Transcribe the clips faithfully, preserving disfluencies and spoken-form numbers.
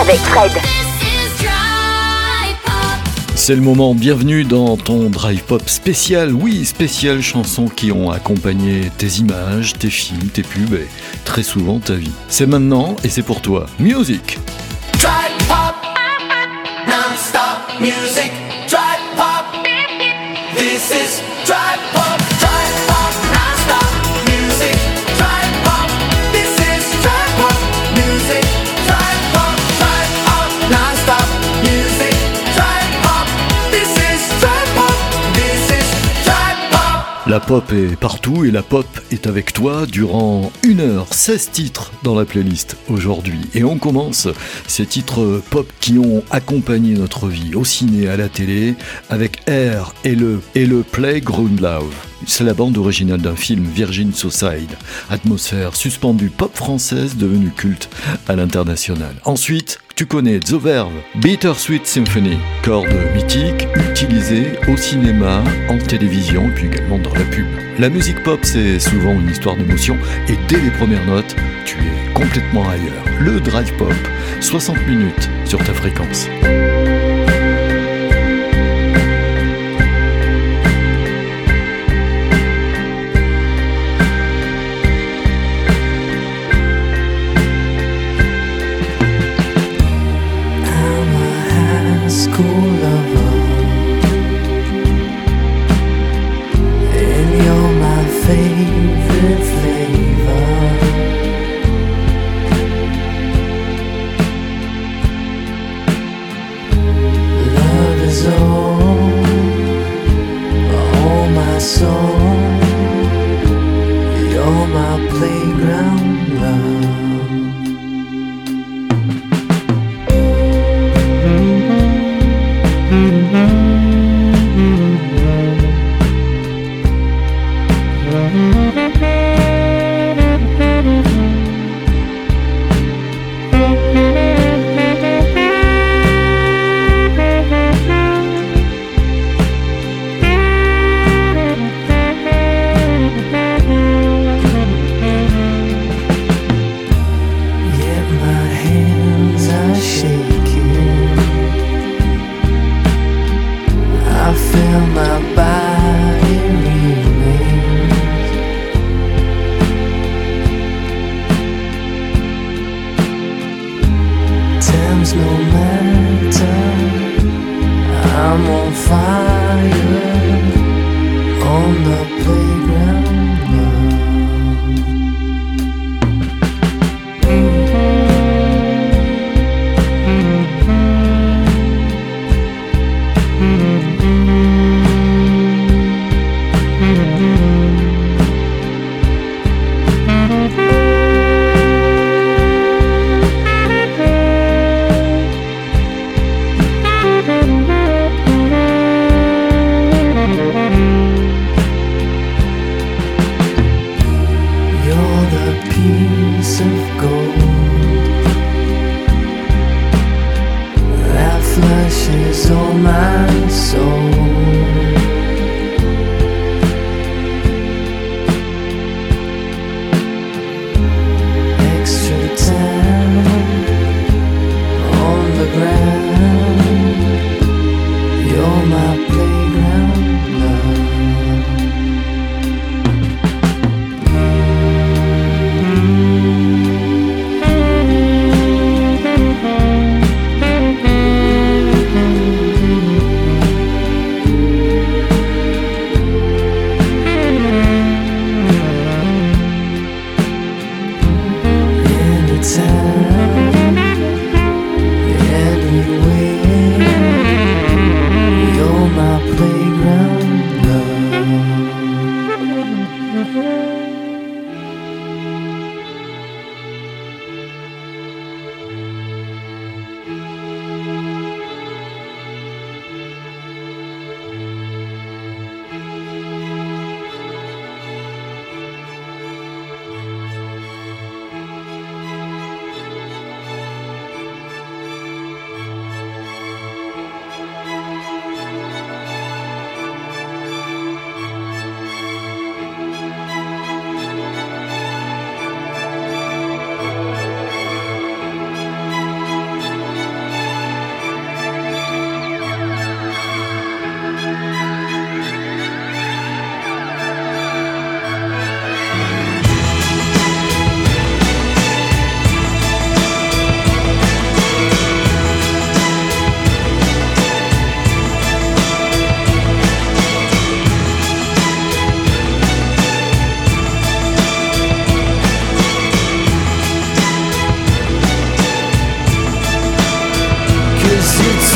avec Fred. C'est le moment, bienvenue dans ton Drive Pop spécial. Oui, spécial chansons qui ont accompagné tes images, tes films, tes pubs et très souvent ta vie. C'est maintenant et c'est pour toi. Music. Drive Pop, non-stop music. Drive Pop, this is Drive Pop. Drive Pop, non-stop music. Drive Pop, this is Drive Pop music. Drive Pop, Drive Pop, non-stop music. Drive Pop, this is Drive Pop. This is Drive Pop. La pop est partout et la pop est avec toi durant une heure, seize titres dans la playlist aujourd'hui. Et on commence ces titres pop qui ont accompagné notre vie au ciné, à la télé, avec Air et le, et le Playground Love. C'est la bande originale d'un film, Virgin Suicide, atmosphère suspendue pop française devenue culte à l'international. Ensuite, tu connais The Verve, Bittersweet Symphony, cordes mythiques utilisées au cinéma, en télévision et puis également dans la pub. La musique pop, c'est souvent une histoire d'émotion et dès les premières notes, tu es complètement ailleurs. Le Drive Pop, soixante minutes sur ta fréquence.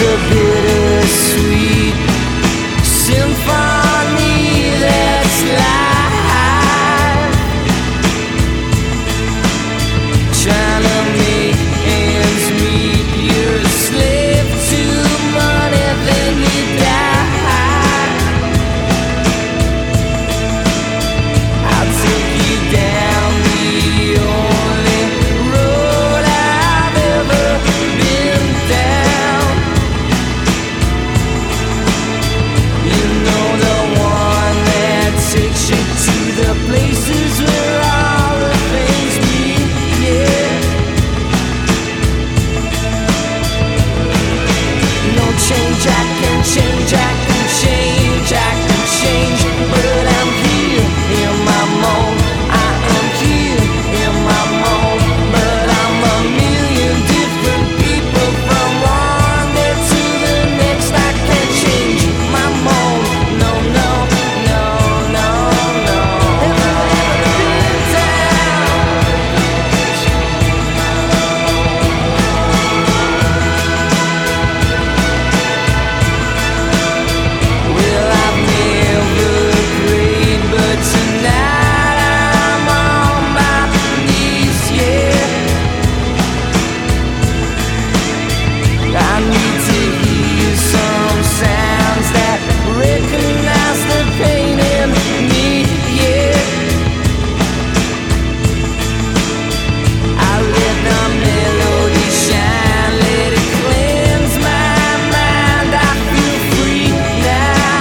a bittersweet symphony that's live, trying to make ends meet. You're a slave to money, then you die. I'll take you down the only road I've ever been down. You know, the one that takes you to the places where all the things meet, yeah. No change, I can change, I can change, I can change, but I'm here in my mold. I am here in my mold, but I'm a million different people from one day to the next. I can't change my mold. No, no, no, no, no. Have you ever been down? Well, I've never prayed, but tonight I'm on my knees, yeah. I need to hear some sounds that recognize the pain in me, yeah. I let the melody shine, let it cleanse my mind. I feel free now.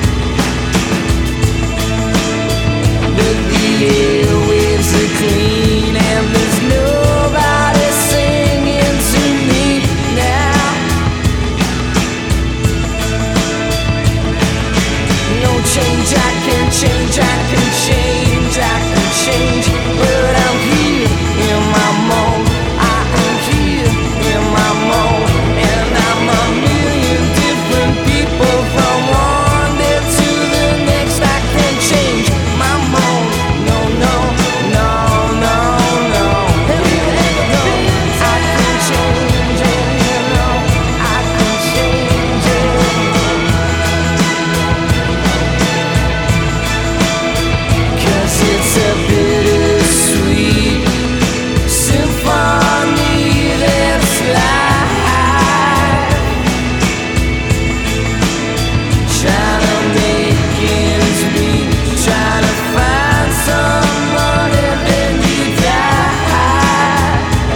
But the airwaves are clean and there's nobody singing to me now. No change, I can change, I can change, I can change, but I'm here in my mold. I am here in my mold, and I'm a million different people from one day to the next. I can change my mold. No, no, no, no, no. Have you ever been I can change it, you know. I can change it. 'Cause it's a bittersweet symphony that's live, trying to make ends meet, trying to find some money, then you die.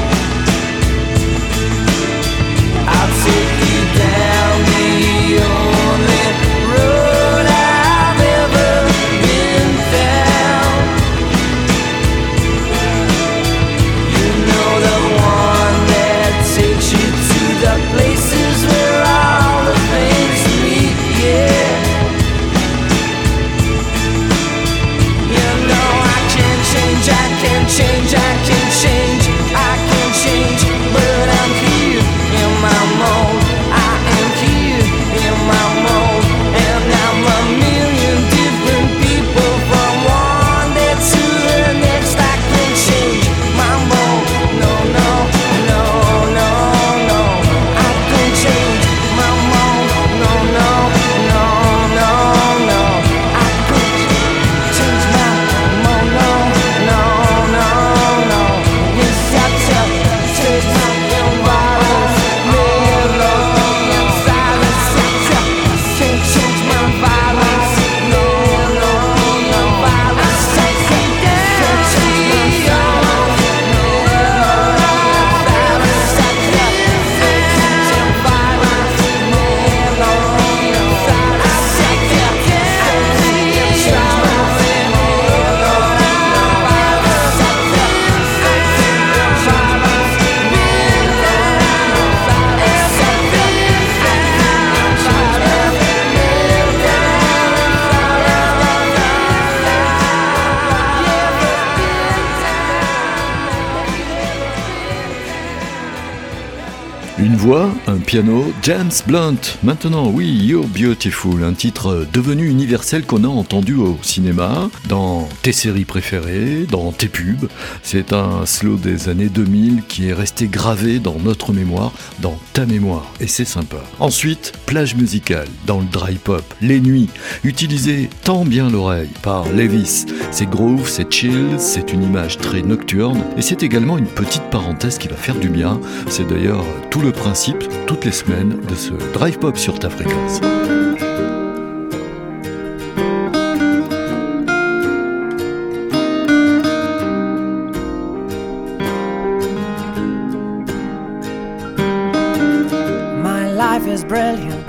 I'll take you down the only road I've ever been down. You know, the one that takes you to the places where all the things meet, yeah. You know, I can change, I can change, I can change, I can change, but I'm here in my mold. I am here in my mold, and I'm a million different people from one day to the next. I can change my mold. No, no, no, no, no. I can change my mold. No, no, no, no, no. I can change my mold. No, no, no, no. Une voix, un piano, James Blunt. Maintenant, oui, You're Beautiful, un titre devenu universel qu'on a entendu au cinéma, dans tes séries préférées, dans tes pubs. C'est un slow des années deux mille qui est resté gravé dans notre mémoire, dans ta mémoire, et c'est sympa. Ensuite, plage musicale, dans le dry pop, les nuits, utilisées tant bien l'oreille par Levis. C'est groove, c'est chill, c'est une image très nocturne, et c'est également une petite parenthèse qui va faire du bien. C'est d'ailleurs tout le principe, toutes les semaines, de ce drive pop sur ta fréquence. My life is brilliant.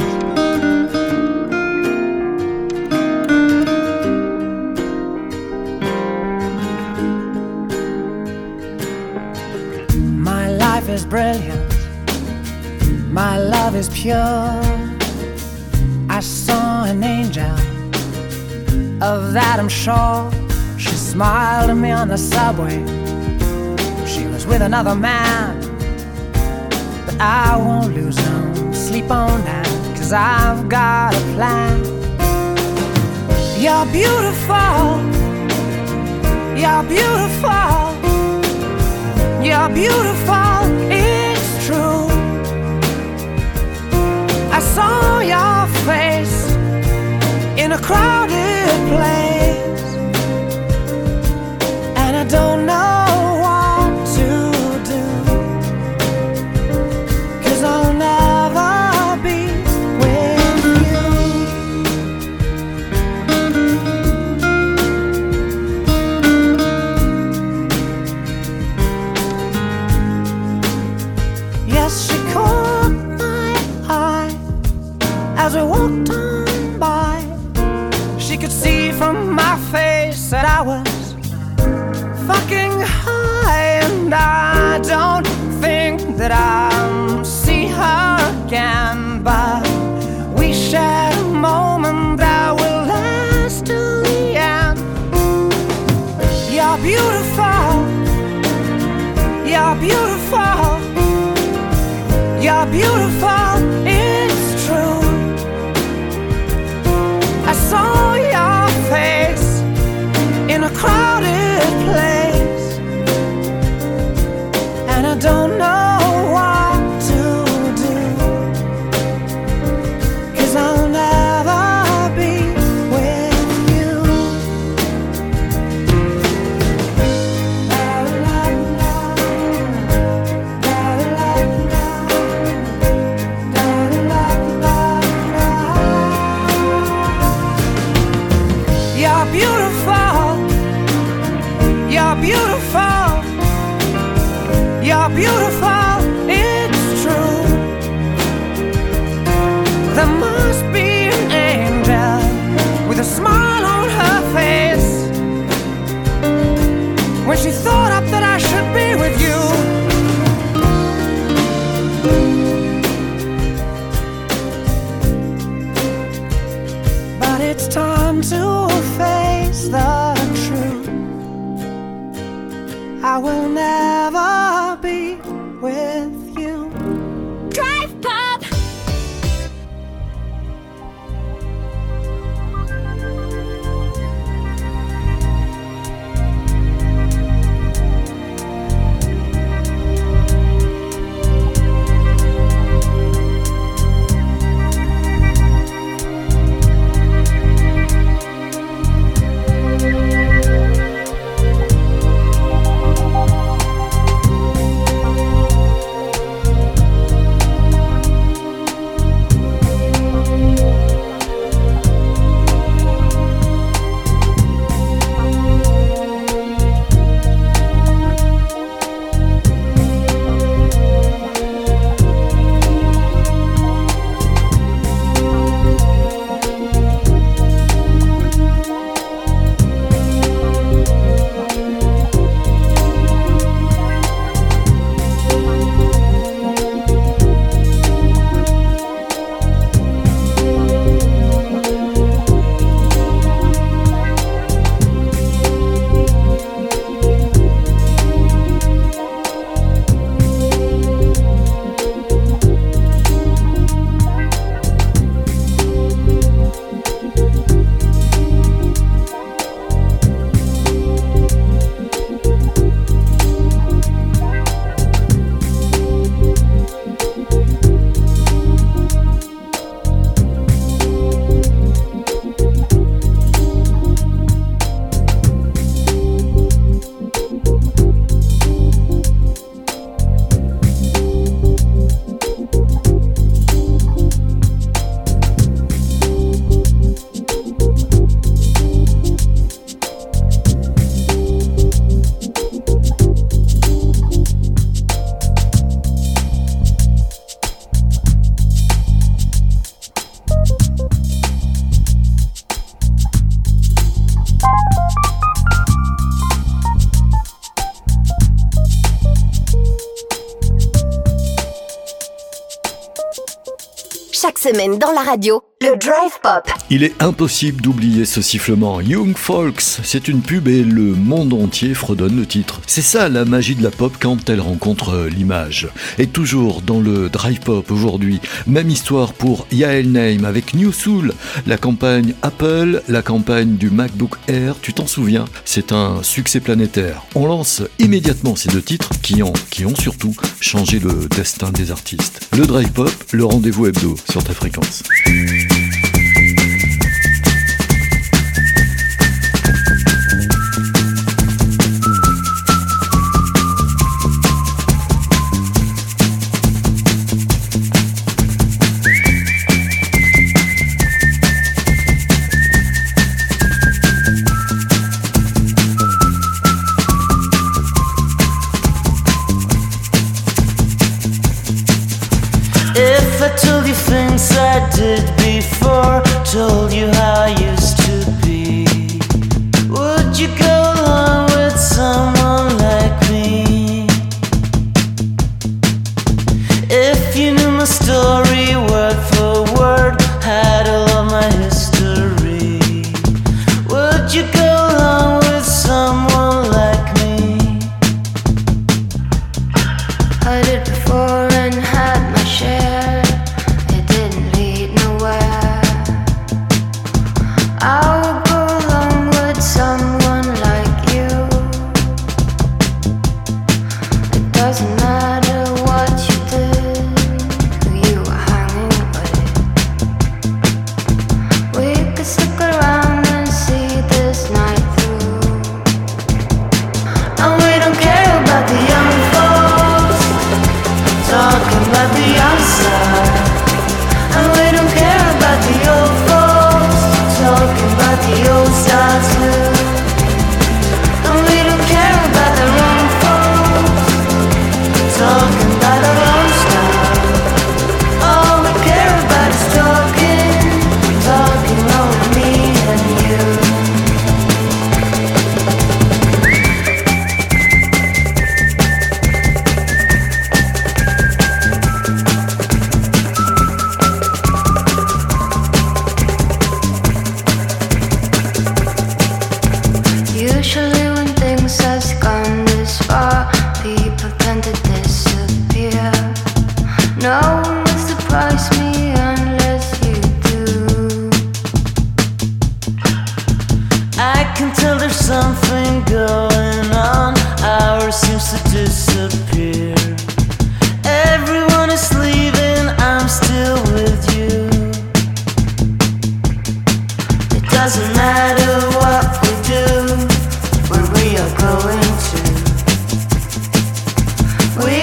My life is brilliant. My love is pure. I saw an angel, of that I'm sure. She smiled at me on the subway. She was with another man, but I won't lose no sleep on that, 'cause I've got a plan. You're beautiful. You're beautiful. You're beautiful. It's true. I saw your face in a crowded place, and I don't know what to do, 'cause I'll never be with you. Yes, she caught my eye as we walked on by. She could see from my face that I was fucking high, and I don't think that I'll see her again, but we shared a moment that will last till the end. You're beautiful. You're beautiful. You're beautiful. It's true. I saw your face in a crowded place, and I don't know what to do, 'cause I'll never be with you. La, la, la. La, la, la. La, la, la, la. You're beautiful. You're beautiful. You're beautiful. It's true. There must be an angel with a smile on her face when she thought up that I should be with you. But it's time to face the truth. I will never be with you. Drive pop. Chaque semaine dans la radio, le Drive Pop. Il est impossible d'oublier ce sifflement. Young Folks, c'est une pub et le monde entier fredonne le titre. C'est ça la magie de la pop quand elle rencontre l'image. Et toujours dans le Drive Pop aujourd'hui, même histoire pour Yael Naim avec New Soul, la campagne Apple, la campagne du MacBook Air, tu t'en souviens, c'est un succès planétaire. On lance immédiatement ces deux titres qui ont, qui ont surtout changé le destin des artistes. Le Drive Pop, le rendez-vous hebdo sur ta fréquence. If I told you things I did before, told you how I used to be, would you go along with someone like me? If you knew my story word for word, had all of my history, would you go along with someone like me? I did before and had my share. It didn't lead nowhere. I would go along with someone like you. It doesn't matter what you did, who you were hanging with. We could stick around and see this night through. And we don't care about the young folks talking about the outside, and we don't care about the old folks talking about the old style too. And we don't care about the wrong folks talking about our own style. All we care about is talking, talking over me and you. Usually when things have gone this far, people tend to disappear. No one will surprise me unless you do. I can tell there's something going on. Ours seems to disappear. Everyone is leaving, I'm still with you. It doesn't matter what we do, where we are going to. We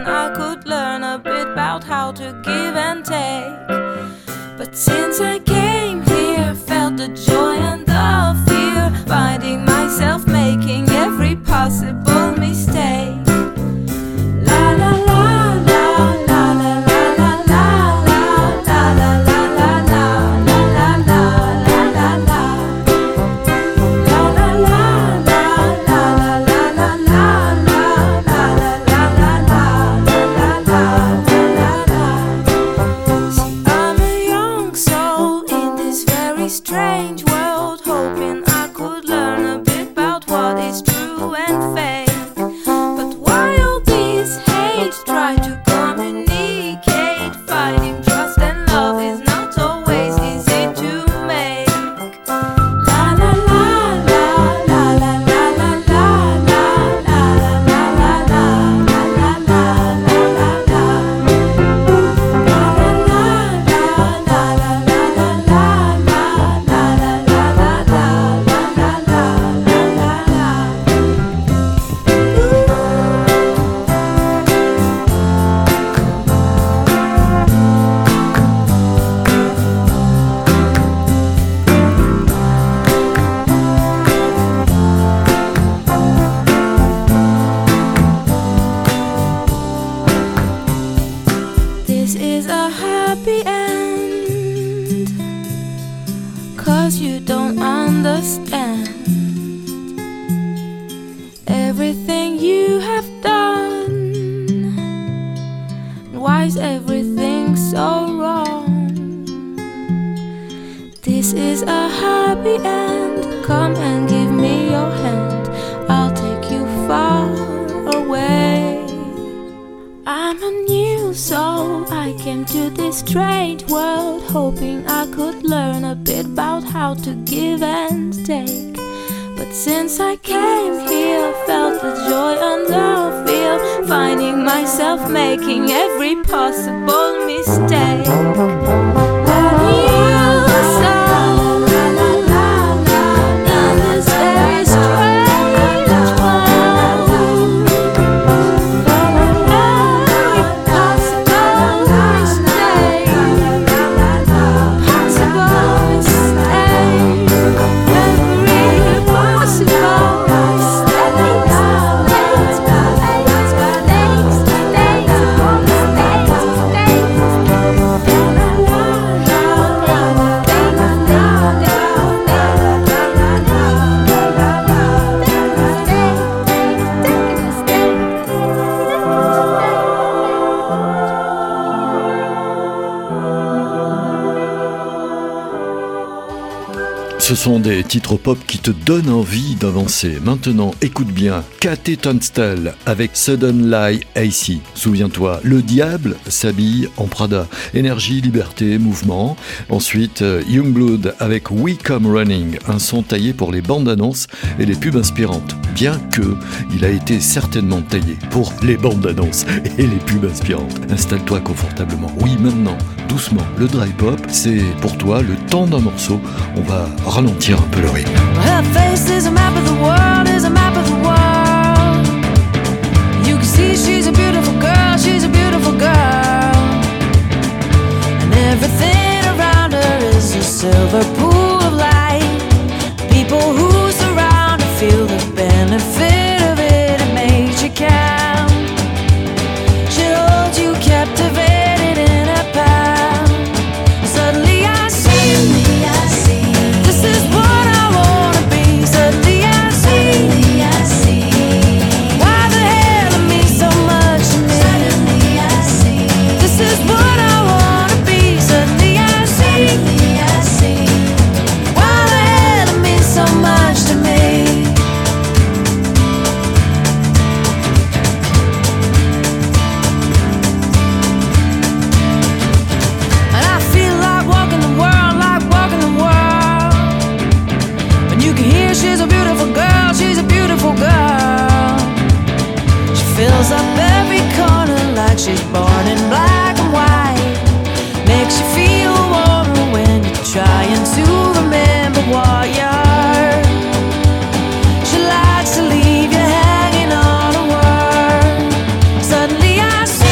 I could learn a bit about how to give and take. But since I came here, felt the joy and the fear, finding myself making every possible mistake. La la la la la la la la la la la la la la la la la la la. La la la la la la la la la la la la la la la. See, I'm a young soul in this very strange world, hoping I could learn a bit about what is true and fake. But why all this hate? Try to communicate. Finding trust and love is not always easy to make. La la la la la la la la la la la la la la la la la la la. La la la la la la la la la la la la la la la. This is a happy end, 'cause you don't understand everything you have done. Why is everything so wrong? This is a happy end. Come and give me your hand, I'll take you far away. I'm a new soul, I came to this strange world, hoping I could learn a bit about how to give and take. But since I came here, felt the joy and the fear, finding myself making every possible mistake. A new soul, la la la la, in this very strange world. Every possible mistake, possible mistake, every possible Ce sont des titres pop qui te donnent envie d'avancer. Maintenant, écoute bien, Katé Tunstall avec Sudden Lie A C. Souviens-toi, le diable s'habille en Prada. Énergie, liberté, mouvement. Ensuite, Youngblood avec We Come Running, un son taillé pour les bandes annonces et les pubs inspirantes. Bien que il a été certainement taillé pour les bandes annonces et les pubs inspirantes. Installe-toi confortablement. Oui, maintenant, doucement, le dry pop, c'est pour toi le temps d'un morceau. On va ralentir un peu le rythme. Her face is a map of the world, is a map of the world. You can see she's a beautiful girl, she's a beautiful girl. And everything around her is a silver pool of light. People who surround her feel the benefit of it, it makes you count. She holds you captivated in her palm. Suddenly I see, Suddenly I see. This is what I wanna be. Suddenly I see, Suddenly I see. Why the hell it means so much to me. Suddenly I see. This is what I wanna be. Suddenly I see, Suddenly I see. Why the hell it means so much to me. And I feel like walking the world, like walking the world. And you can hear she's a beautiful girl, she's a beautiful girl. She fills up every corner like she's born in black and white. Makes you feel warmer when you're trying to remember what you're. She likes to leave you hanging on a word. Suddenly I see,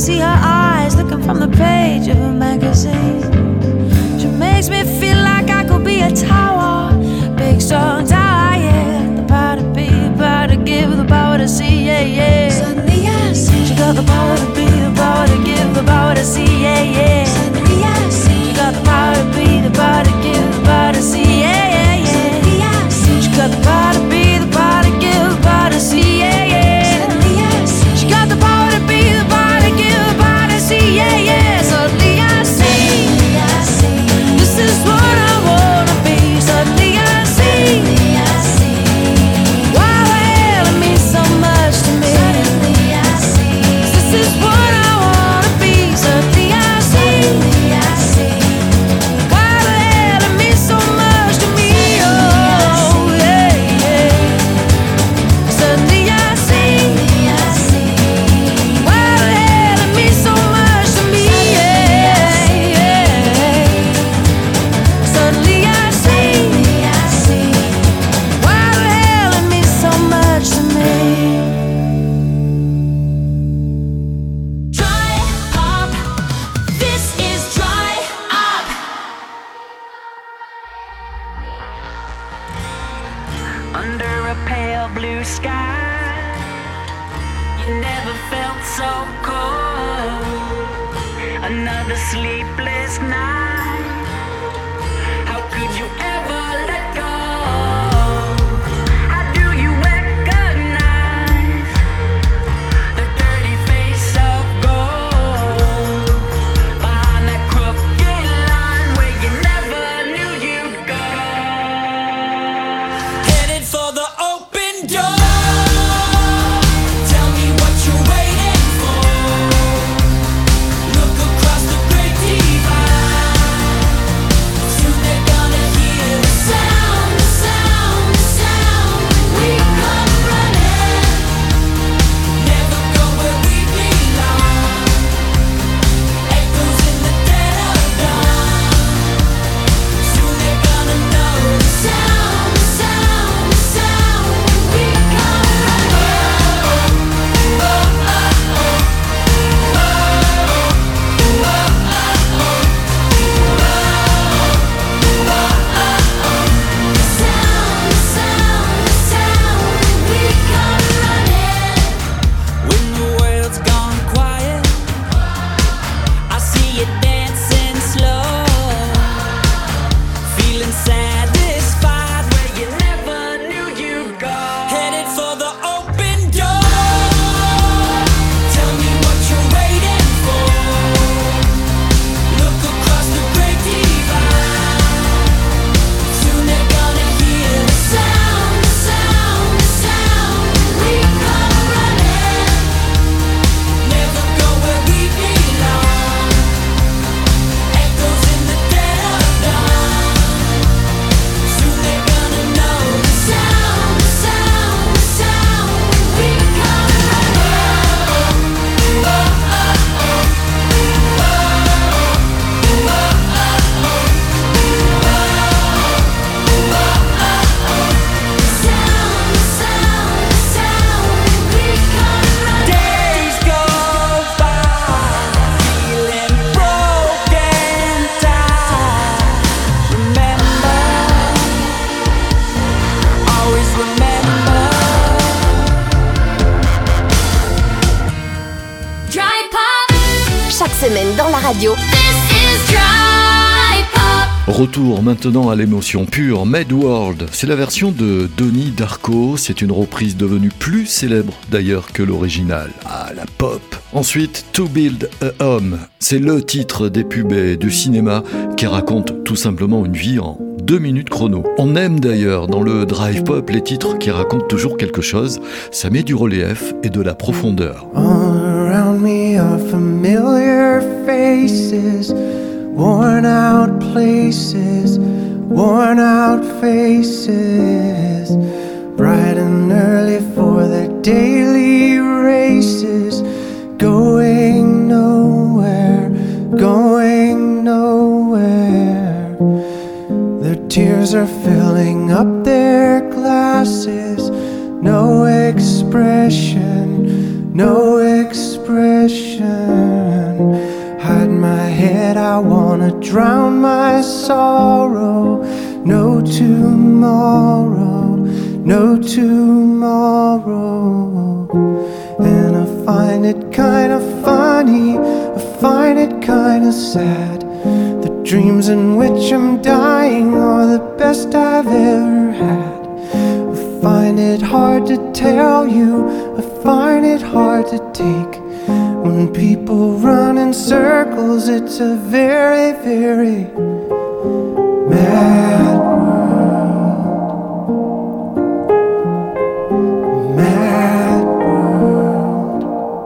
see her eyes looking from the page of a magazine. She makes me feel like I could be a tower, big strong tower, yeah. The power to be, the power to give, the power to see, yeah, yeah. Suddenly I see she got the power to be, the power to give, the power to see, yeah, yeah. Suddenly I see she got the power to be, the power to give, the power to see, yeah, yeah, yeah. Suddenly I see she got the power to be, the power to give, the power to see, yeah, yeah. Suddenly I see she got the power to be, the power to give, the power to see, yeah, yeah. Suddenly I see, suddenly I see this is what I wanna be. Suddenly I see, suddenly I see why the hell it means so much to me. Suddenly I see this is what I wanna be. Suddenly I see, suddenly I see why the hell it means so much to me. Oh yeah, yeah. Suddenly I see, suddenly I see why the hell it means so much to me. Yeah, yeah. Suddenly I see, suddenly I see why the hell it means so much to me. Dry up. This is dry up. Under a pale blue sky, you never felt so cold. Another sleepless night. How could you ever let go? How do you recognize the dirty face of gold behind that crooked line where you never knew you'd go? Headed for the open door. Tell me what you're waiting for. Look across the great divide. Soon they're gonna hear the sound, the sound, the sound. We come running. Never go where we belong. Echoes in the dead of dawn. Soon they're gonna know the sound, the sound, the sound. We come running. Oh, oh, oh. Oh, oh, oh. Sound, the sound, the sound. We come running. When the world's gone quiet, I see you dancing slow, feeling satisfied where you never knew you'd go. Headed for the open door. Tell me what you're waiting for. Look across the great divide. Soon they're gonna hear the sound, the sound, the sound. We come running. Never go where we belong. Echoes in the dead of dawn. Soon they're gonna know the sound, the sound, the sound. We come running. Oh, oh, oh. Oh, oh, oh. Sound, the sound, the sound. We come running. Days go by, feeling broken down. Remember, always remember. Dry pop. Chaque semaine dans la radio, This is dry pop. Retour maintenant à l'émotion pure, Mad World. C'est la version de Donnie Darko. C'est une reprise devenue plus célèbre d'ailleurs que l'original. Ah, la pop. Ensuite, To Build a Home. C'est le titre des pubs et du cinéma qui raconte tout simplement une vie en deux minutes chrono. On aime d'ailleurs dans le drive pop les titres qui racontent toujours quelque chose. Ça met du relief et de la profondeur. All around me are familiar faces, worn out places, worn out faces, bright and early for their daily races, going nowhere, going nowhere. Their tears are filling up their glasses, no expression, no expression. that I wanna drown my sorrow. No tomorrow, no tomorrow. And I find it kinda funny, I find it kinda sad. The dreams in which I'm dying are the best I've ever had. I find it hard to tell you, I find it hard to take. When people run in circles, it's a very, very mad world. Mad world.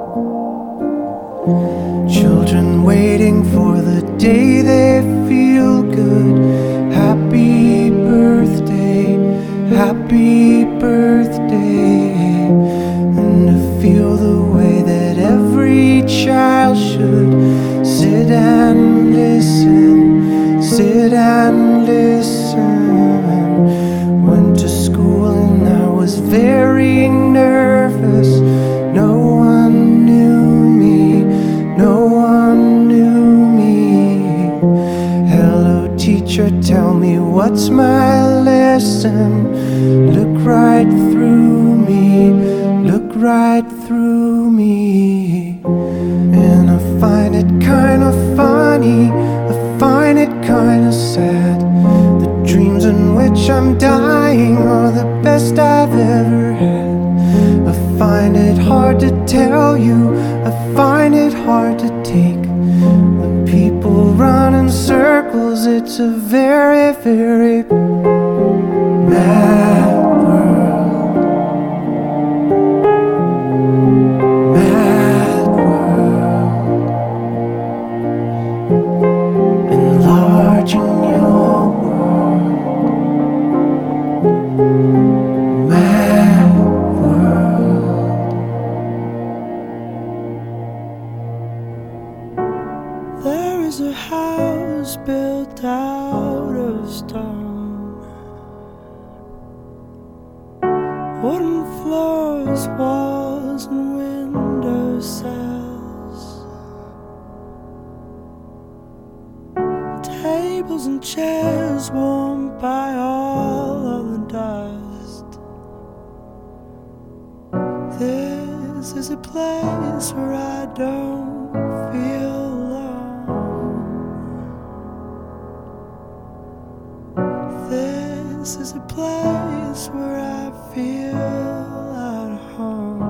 Children waiting for the day they feel good. Happy birthday, happy birthday. And to feel the way that every child should sit and listen, sit and listen. Went to school and I was very nervous. No one knew me, no one knew me. Hello teacher, tell me what's my lesson. Look right through me, look right through me. And I find it kinda funny, I find it kinda sad. The dreams in which I'm dying are the best I've ever had. I find it hard to tell you, I find it hard to take. When people run in circles, it's a very, very mad world. Mad world. Enlarging your world. Mad world. There is a house built out of stone, wooden floors, walls, and window sills, tables and chairs warmed by all of the dust. This is a place where I don't feel alone. This is a place where I feel at home.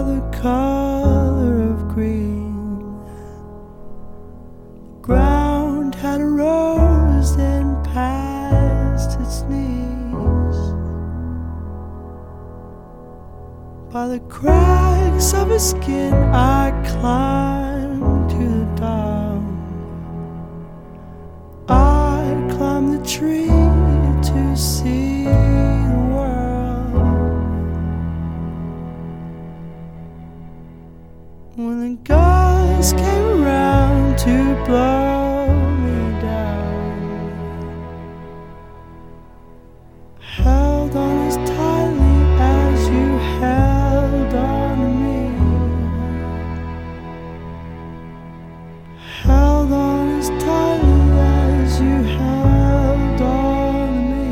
Ground its knees. By the cracks of his skin, I climbed to the top. I climbed the tree to see the world. When the guys came around to blow me down, held on as tightly as you held on to me. Held on as tightly as you held on to me.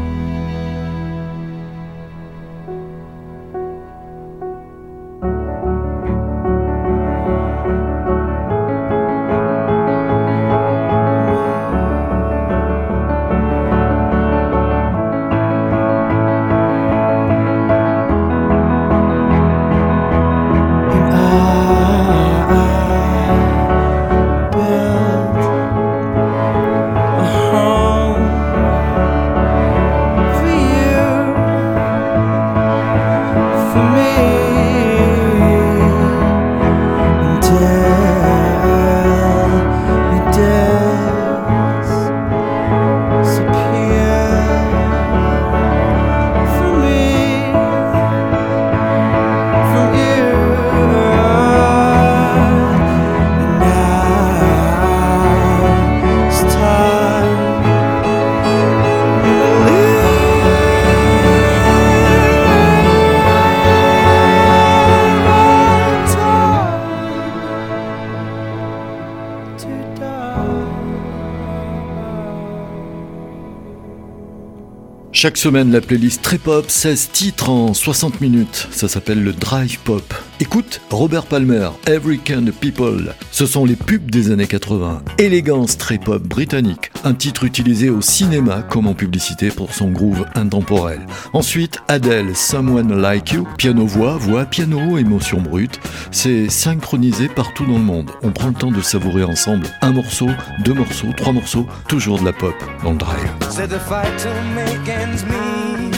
Chaque semaine, la playlist très pop, seize titres en soixante minutes. Ça s'appelle le Drive Pop. Écoute, Robert Palmer, Every Kind of People. Ce sont les pubs des années quatre-vingts. Élégance très pop britannique. Un titre utilisé au cinéma comme en publicité pour son groove intemporel. Ensuite, Adele, Someone Like You. Piano-voix, voix, piano, émotion brute. C'est synchronisé partout dans le monde. On prend le temps de savourer ensemble un morceau, deux morceaux, trois morceaux. Toujours de la pop dans le Drive. Said the fight to make ends meet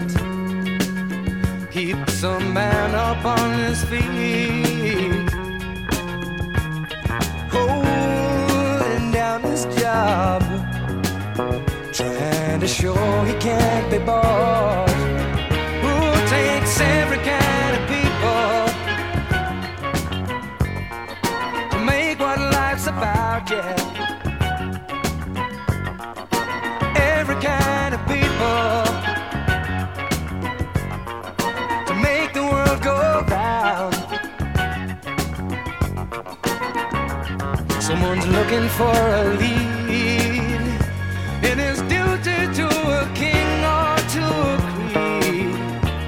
keeps a man up on his feet, holding down his job, trying to show he can't be bought. Who takes every kind of people to make what life's about, yeah. Every kind of people to make the world go round. Someone's looking for a lead in his duty to a king or to a creed,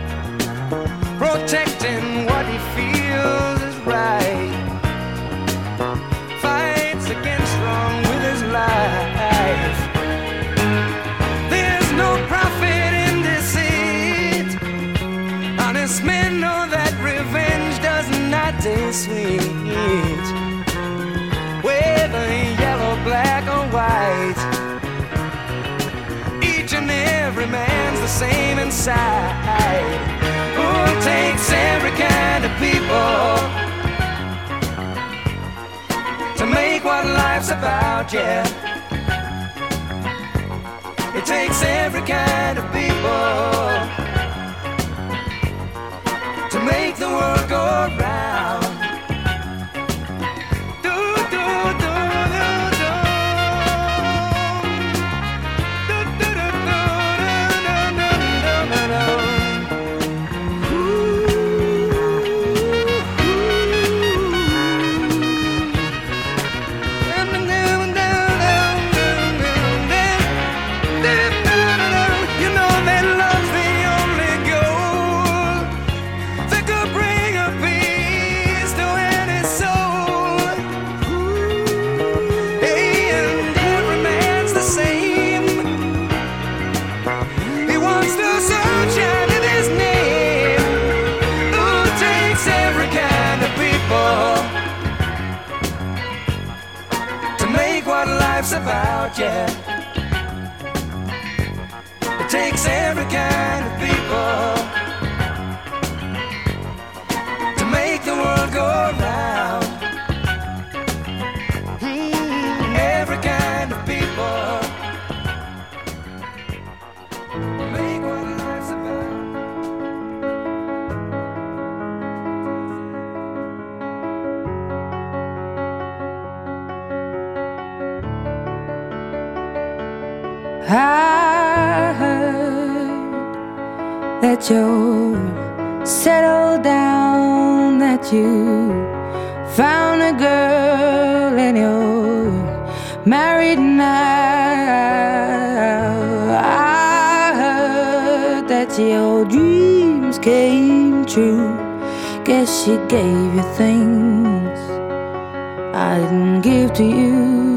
protecting what he feels is right, fights against wrong with his life. Honest men know that revenge does not taste sweet, whether yellow, black or white. Each and every man's the same inside. Who takes every kind of people to make what life's about, yeah. It takes every kind of people to make the world go round. Do, do, do, do, do. Do, do, do, do, do, do, do, do, do. Ooh, you know that love's the only goal that could bring a peace to any soul. Ooh, hey, and every man's the same. He wants the sunshine in his name. Who takes every kind of people to make what life's about, yeah. It takes every kind of people to make the world go round. Mm, every kind of people make what life's about. I heard that you're settled down, that you found a girl and you're married now. I heard that your dreams came true. Guess she gave you things I didn't give to you.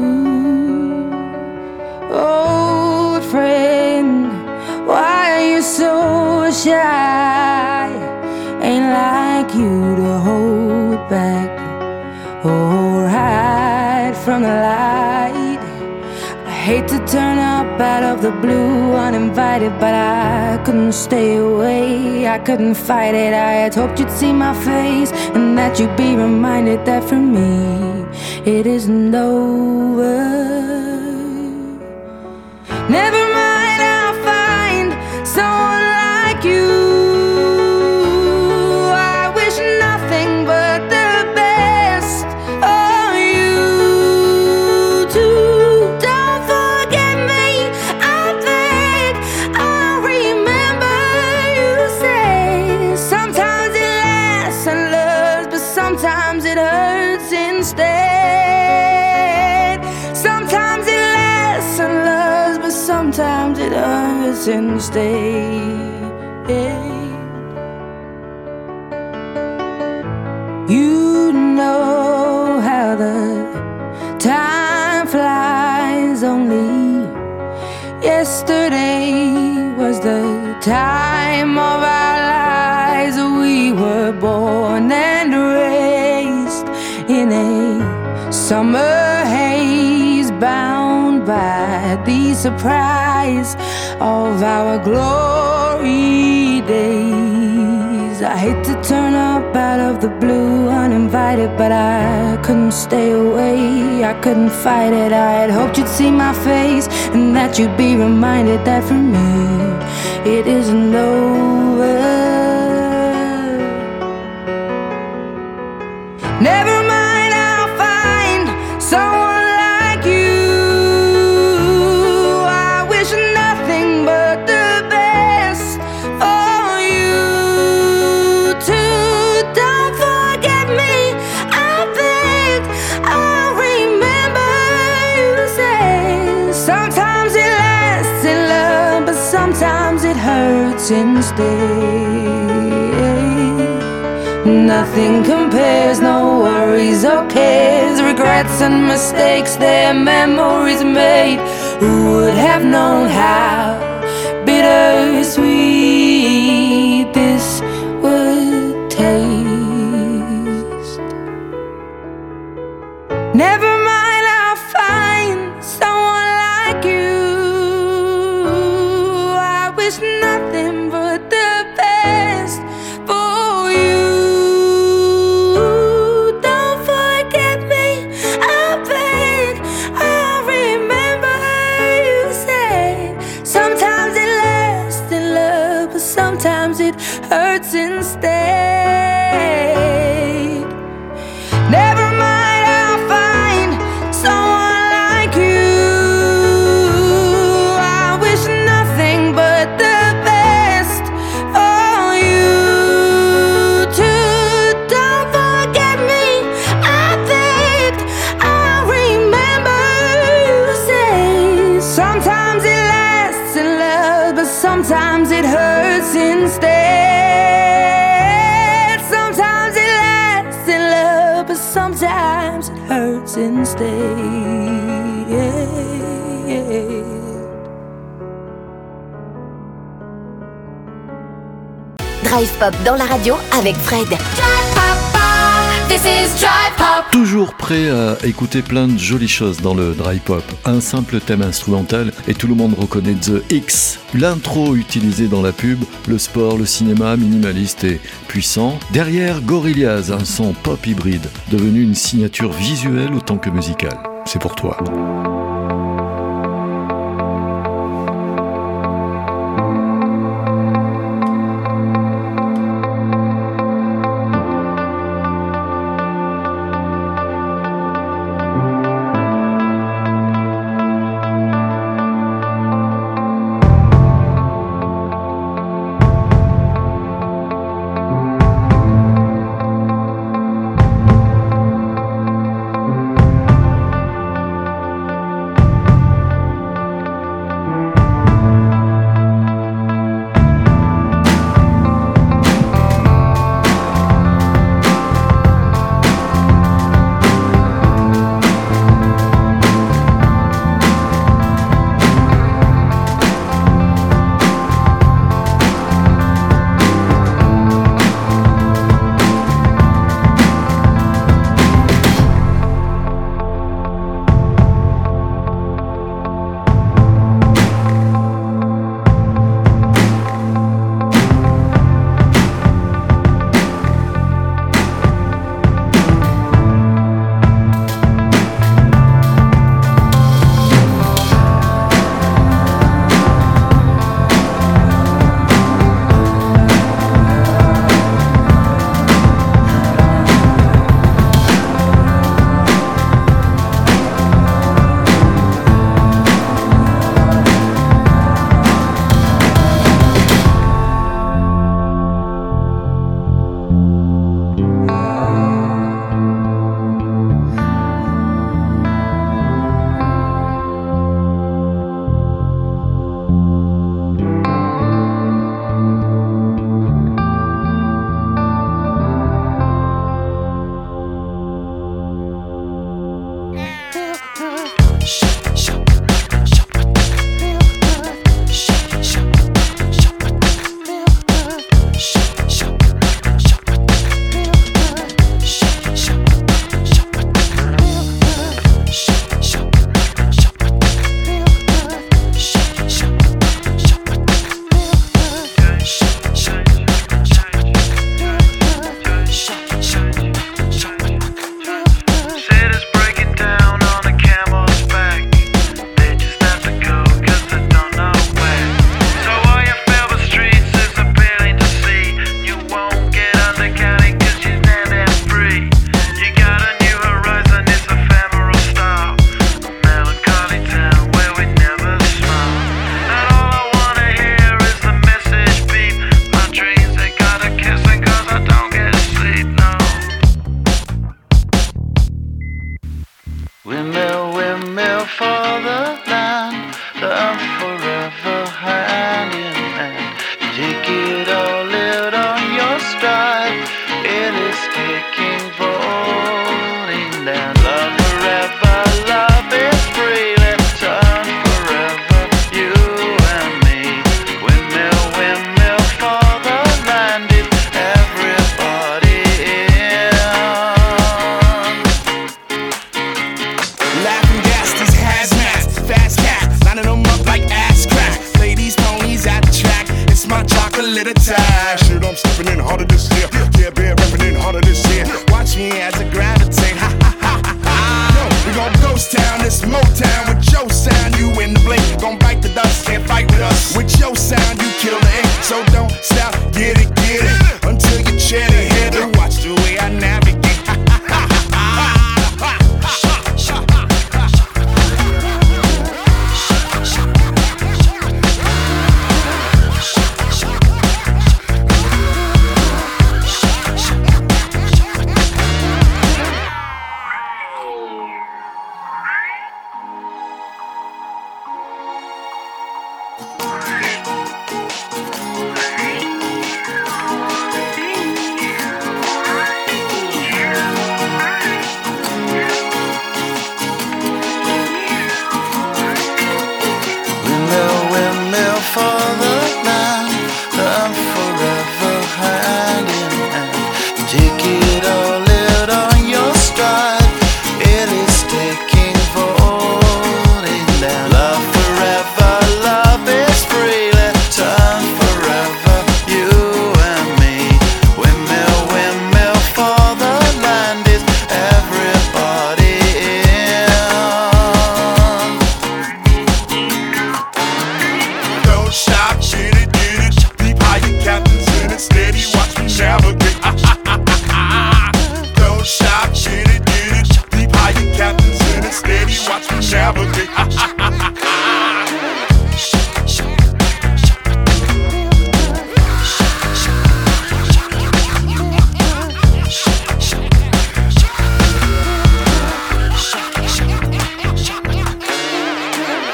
Old friend, why are you so shy? Ain't like you to hold back or hide from the light. I hate to turn up out of the blue uninvited, but I couldn't stay away. I couldn't fight it. I had hoped you'd see my face and that you'd be reminded that for me it isn't over. Never mind, I'll find someone like you. I wish nothing but the best of you too. Don't forget me, I think I remember you say sometimes it lasts and loves, but sometimes it hurts instead. Sometimes it lasts and loves, but sometimes it hurts instead. You know how the time flies. Only yesterday was the time of our lives. We were born and raised in a summer haze, bound by the surprise of our glory days. I hate to turn up out of the blue uninvited, but I couldn't stay away. I couldn't fight it. I had hoped you'd see my face and that you'd be reminded that for me it isn't over. Never mind, I'll find someone like you. I wish nothing but the best for you too. Don't forget me, I think I remember you say sometimes it lasts in love, but sometimes it hurts instead. Nothing compares, no worries or cares, regrets and mistakes, their memories made. Who would have known how bittersweet this would taste? Never mind, I'll find someone like you. I wish nothing but the best for you. Sometimes it hurts instead. Never mind, I'll find someone like you. I wish nothing but the best for you too. Don't forget me, I think I remember you say sometimes it lasts in love, but sometimes it hurts instead. Sometimes it lasts in love, but sometimes it hurts instead. Drive Pop dans la radio avec Fred. Drive Pop, This is Dry Pop. Toujours prêt à écouter plein de jolies choses dans le dry pop. Un simple thème instrumental et tout le monde reconnaît The X. L'intro utilisée dans la pub, le sport, le cinéma minimaliste et puissant. Derrière, Gorillaz, un son pop hybride, devenu une signature visuelle autant que musicale. C'est pour toi.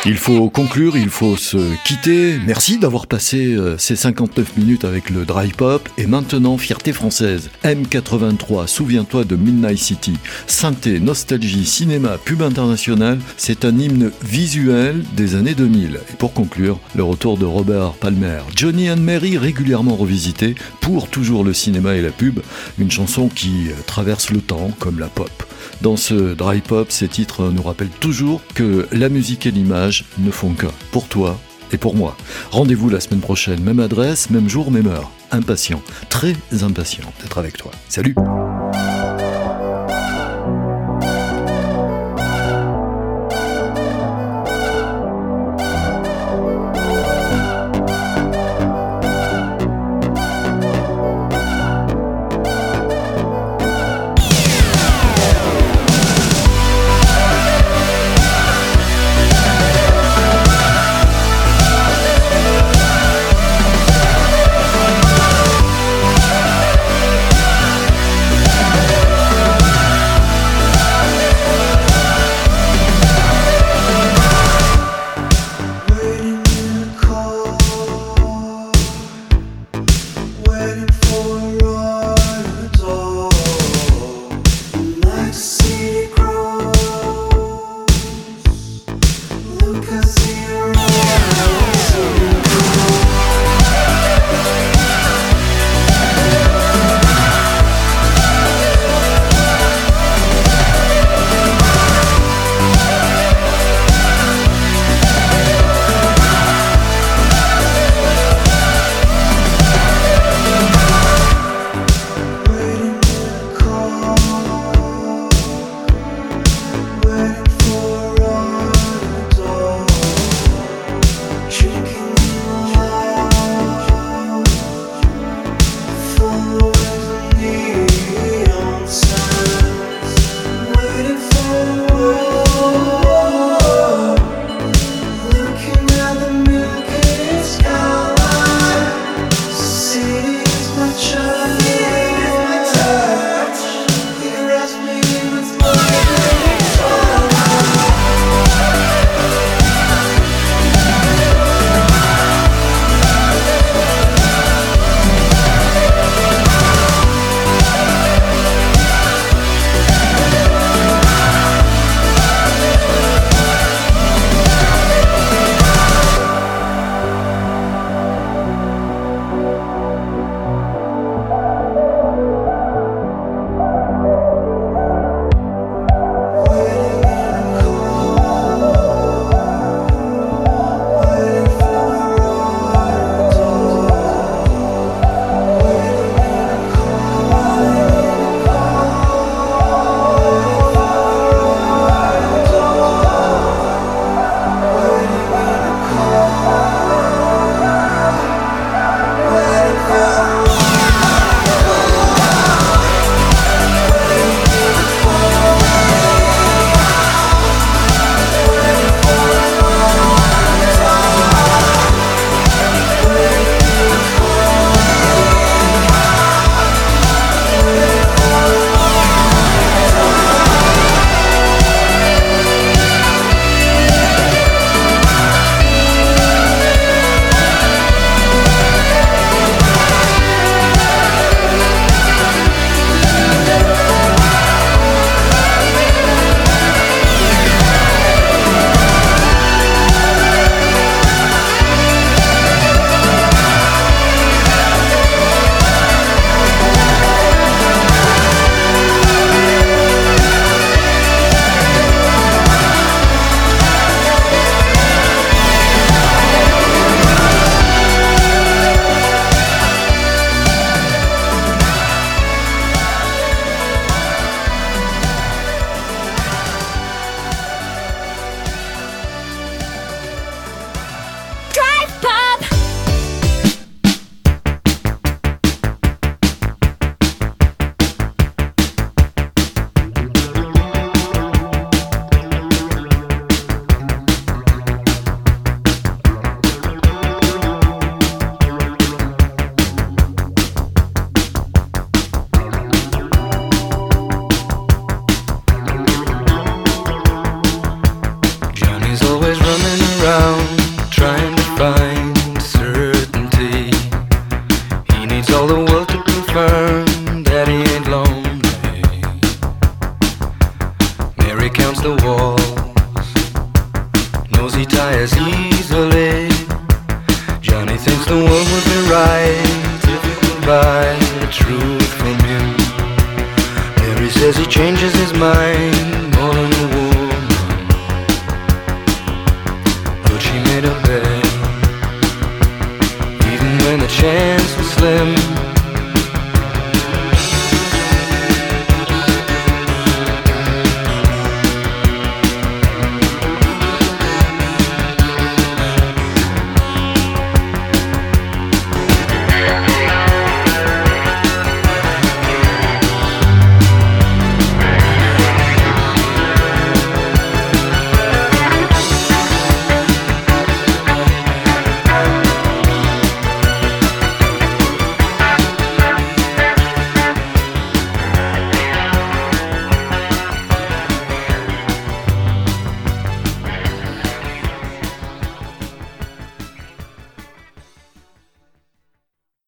Il faut conclure, il faut se quitter. Merci d'avoir passé euh, ces cinquante-neuf minutes avec le Dry Pop. Et maintenant, fierté française. M quatre-vingt-trois, souviens-toi de Midnight City. Synthé, nostalgie, cinéma, pub international. C'est un hymne visuel des années deux mille. Et pour conclure, le retour de Robert Palmer. Johnny and Mary, régulièrement revisité pour toujours le cinéma et la pub. Une chanson qui traverse le temps comme la pop. Dans ce Dry Pop, ces titres nous rappellent toujours que la musique et l'image ne font qu'un, pour toi et pour moi. Rendez-vous la semaine prochaine, même adresse, même jour, même heure. Impatient, très impatient d'être avec toi. Salut! Thank what would be right if we could buy the truth from him. Mary says he changes his mind more than a woman, but she made a bet, even when the chance was slim.